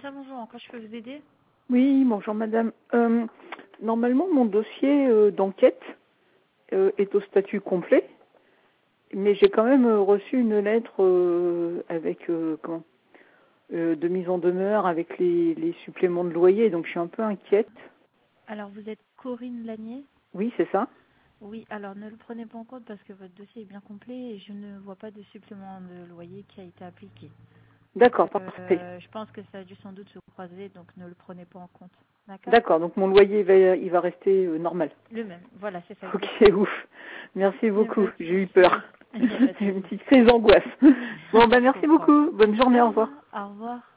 Vanessa, bonjour. En quoi je peux vous aider? Oui, bonjour madame. Normalement, mon dossier d'enquête est au statut complet, mais j'ai quand même reçu une lettre avec de mise en demeure avec les suppléments de loyer, donc je suis un peu inquiète. Alors, vous êtes Corinne Lanier? Oui, c'est ça. Oui, alors ne le prenez pas en compte parce que votre dossier est bien complet et je ne vois pas de supplément de loyer qui a été appliqué. Donc, D'accord, parfait. je pense que ça a dû sans doute se croiser, donc ne le prenez pas en compte. D'accord? D'accord, donc mon loyer il va rester normal. Le même. Voilà, c'est ça Ok, exactement. ouf. Merci Il n'y a pas beaucoup, de j'ai eu souci. peur. Il n'y a pas de J'ai une souci. petite crise d'angoisse. Bon, ben Je merci comprends. beaucoup. Bonne De journée, au revoir. rien. Au revoir.